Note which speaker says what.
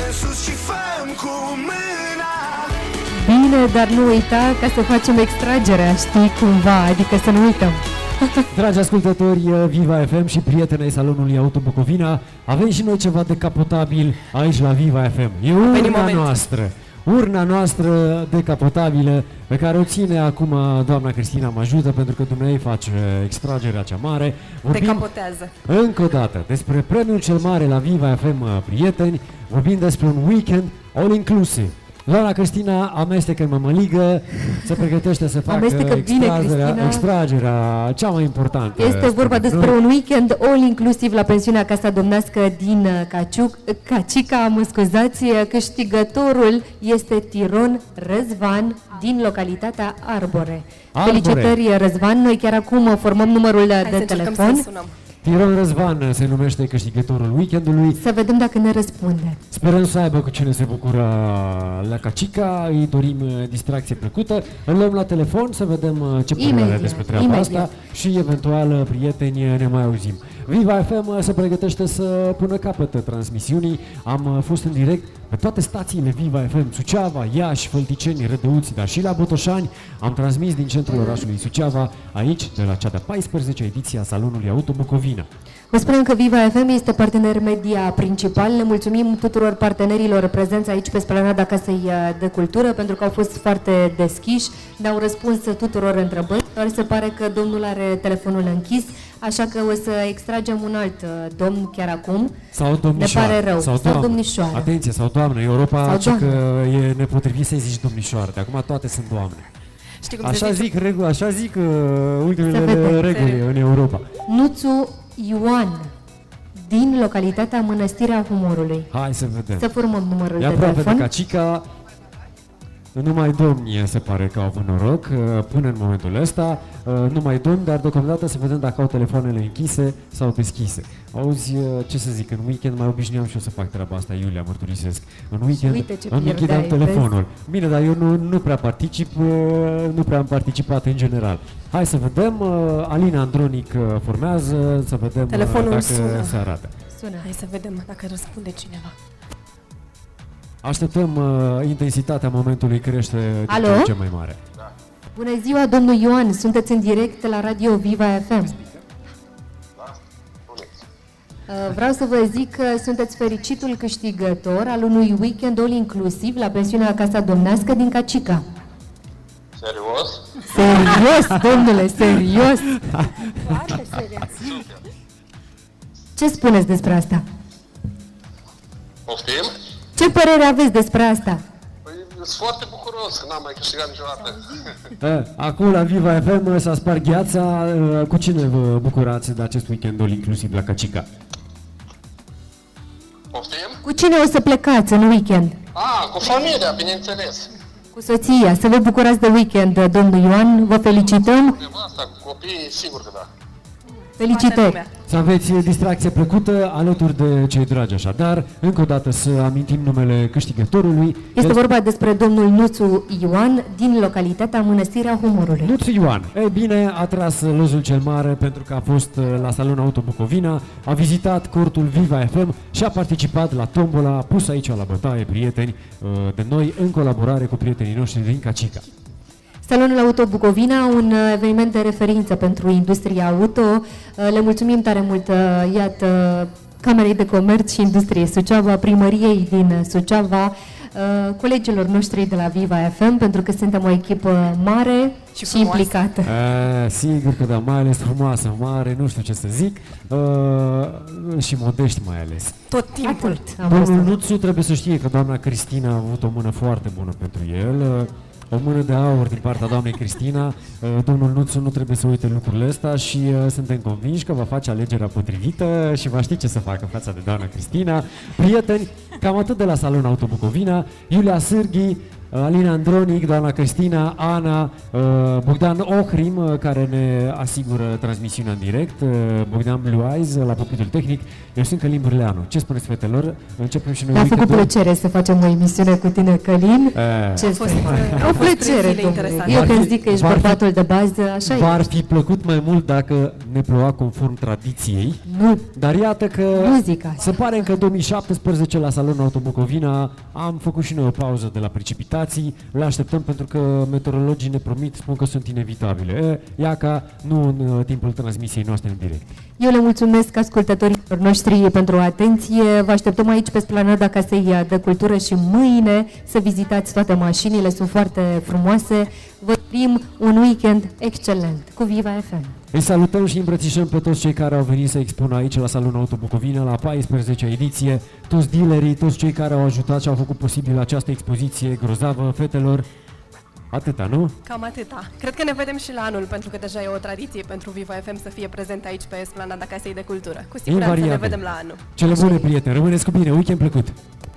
Speaker 1: în sus și făm cu mâna.
Speaker 2: Bine, dar nu uita ca să facem extragerea, știi, cumva, adică să nu uităm.
Speaker 3: Dragi ascultători Viva FM și prieteni ai salonului Auto Bucovina, avem și noi ceva decapotabil aici la Viva FM. E urna noastră decapotabilă pe care o ține acum doamna Cristina, mă ajută pentru că dumneavoastră face extragerea cea mare.
Speaker 4: Decapotează.
Speaker 3: Încă o dată despre premiul cel mare la Viva FM, prieteni, vorbim despre un weekend all inclusive. Doamna Cristina amestecă în mămăligă, se pregătește să facă extragerea cea mai importantă.
Speaker 2: Este vorba despre un weekend all inclusiv la pensiunea Casa Domnească din Cacica, mă scuzați, câștigătorul este Tiron Răzvan din localitatea Arbore. Felicitări, Răzvan, noi chiar acum formăm numărul de telefon.
Speaker 3: Tiron Răzvan se numește câștigătorul weekendului.
Speaker 2: Să vedem dacă ne răspunde.
Speaker 3: Sperăm să aibă cu cine se bucură la Cacica, îi dorim distracție plăcută. Îl luăm la telefon să vedem ce părere are despre treaba asta și eventual, prieteni, ne mai auzim. Viva FM se pregătește să pună capăt transmisiunii. Am fost în direct pe toate stațiile Viva FM, Suceava, Iași, Fălticeni, Rădăuți, dar și la Botoșani. Am transmis din centrul orașului Suceava, aici, de la cea de-a 14-a ediție a Salonului Auto Bucovina.
Speaker 2: Vă spunem că Viva FM este partener media principal. Le mulțumim tuturor partenerilor prezenți aici pe Splanada Casei de Cultură pentru că au fost foarte deschiși, ne-au răspuns tuturor întrebări, doar se pare că domnul are telefonul închis, așa că o să extragem un alt domn chiar acum.
Speaker 3: Sau domnișoară.
Speaker 2: Ne pare rău. Sau domnișoară.
Speaker 3: Atenție, sau doamnă. Europa zice că e nepotrivit să-i zici domnișoară. De acum toate sunt doamne. Așa zic ultimele reguli în Europa.
Speaker 2: Nuțu Ioan din localitatea Mănăstirea Humorului.
Speaker 3: Hai să vedem.
Speaker 2: Să formăm numărul de telefon.
Speaker 3: E aproape de Cacica. Numai domni se pare că au avut noroc până în momentul ăsta. Numai domni, dar deocamdată să vedem dacă au telefoanele închise sau deschise. Auzi, ce să zic, în weekend mai obișnuiam și eu să fac treaba asta, Iulia, mărturisesc. În weekend îmi închideam telefonul. Bine, dar eu nu prea particip, nu prea am participat în general. Hai să vedem, Alina Andronic formează, să vedem
Speaker 4: telefonul
Speaker 3: dacă
Speaker 4: sună.
Speaker 3: se arată.
Speaker 4: Hai să vedem dacă răspunde cineva.
Speaker 3: Așteptăm, intensitatea momentului crește din ce în ce mai mare.
Speaker 2: Da. Bună ziua, domnul Ioan, sunteți în direct la Radio Viva FM. Vreau să vă zic că sunteți fericitul câștigător al unui weekend all inclusiv la pensiunea Casa Domnească din Cacica.
Speaker 5: Serios?
Speaker 2: Serios, domnule, serios!
Speaker 4: Foarte serios.
Speaker 2: Ce spuneți despre asta?
Speaker 5: Poftim?
Speaker 2: Ce părere aveți despre asta?
Speaker 5: Păi, sunt foarte bucuros, că n-am mai câștigat niciodată.
Speaker 3: Acum la Viva FM s-a spart gheața. Cu cine vă bucurați de acest weekend inclusiv la Cacica?
Speaker 5: Poftim?
Speaker 2: Cu cine o să plecați în weekend?
Speaker 5: Cu familia, bineînțeles.
Speaker 2: Cu soția, să vă bucurați de weekend, domnul Ioan, vă felicităm.
Speaker 5: Cu nevasta, cu copiii, sigur că da.
Speaker 2: Felicitări!
Speaker 3: Să aveți distracție plăcută alături de cei dragi, așadar, încă o dată să amintim numele câștigătorului.
Speaker 2: Este vorba despre domnul Nuțu Ioan din localitatea Mănăstirea Humorului.
Speaker 3: Nuțu Ioan, e bine, a tras lozul cel mare pentru că a fost la Salonul Auto Bucovina, a vizitat cortul Viva FM și a participat la tombola pusă aici la bătaie, prieteni, de noi, în colaborare cu prietenii noștri din Cacica.
Speaker 2: Salonul Auto Bucovina, un eveniment de referință pentru industria auto. Le mulțumim tare mult, iată, Camerei de Comerț și Industrie Suceava, Primăriei din Suceava, colegilor noștri de la Viva FM, pentru că suntem o echipă mare și implicată.
Speaker 3: Sigur că da, mai ales frumoasă, mare, nu știu ce să zic, și modești mai ales.
Speaker 4: Tot timpul.
Speaker 3: Domnul Nuțu trebuie să știe că doamna Cristina a avut o mână foarte bună pentru el. O mână de aur din partea doamnei Cristina. Domnul Nuțu nu trebuie să uite lucrurile astea și suntem convinși că va face alegerea potrivită și va ști ce să facă față de doamna Cristina. Prieteni, cam atât de la Salonul Auto Bucovina. Iulia Sârghi, Alina Andronic, doamna Cristina, Ana, Bogdan Ohrim, care ne asigură transmisiunea în direct, Bogdan Blue Eyes la pupitul tehnic. Eu sunt Călin Burleanu. Ce spuneți, fetelor? Începem și noi.
Speaker 2: Mi-a făcut plăcere să facem o emisiune cu tine, Călin.
Speaker 4: Ce a fost
Speaker 2: o plăcere, domnule. Eu când zic că ești bărbatul de bază, așa e.
Speaker 3: V-ar fi plăcut mai mult dacă ne ploua conform tradiției.
Speaker 2: Nu.
Speaker 3: Dar iată că
Speaker 2: Muzica.
Speaker 3: se pare că în 2017 la Salonul Auto Bucovina am făcut și noi o pauză de la precipitații. Le așteptăm pentru că meteorologii ne promit, spun că sunt inevitabile. Iaca, nu în timpul transmisiei noastre în direct.
Speaker 2: Eu le mulțumesc ascultătorilor noștri pentru atenție. Vă așteptăm aici pe Splanada Casei de Cultură și mâine să vizitați toate mașinile, sunt foarte frumoase. Vă dorim un weekend excelent cu Viva FM.
Speaker 3: Îi salutăm și îmbrățișăm pe toți cei care au venit să expună aici la Salonul Auto Bucovina, la 14-a ediție, toți dealerii, toți cei care au ajutat și au făcut posibil această expoziție grozavă, fetelor. Atâta, nu?
Speaker 4: Cam atâta. Cred că ne vedem și la anul, pentru că deja e o tradiție pentru Viva FM să fie prezent aici pe Esplanada Casei de Cultură. Cu siguranță ne vedem la anul.
Speaker 3: Cele bune, prieteni, rămâneți cu bine, weekend plăcut!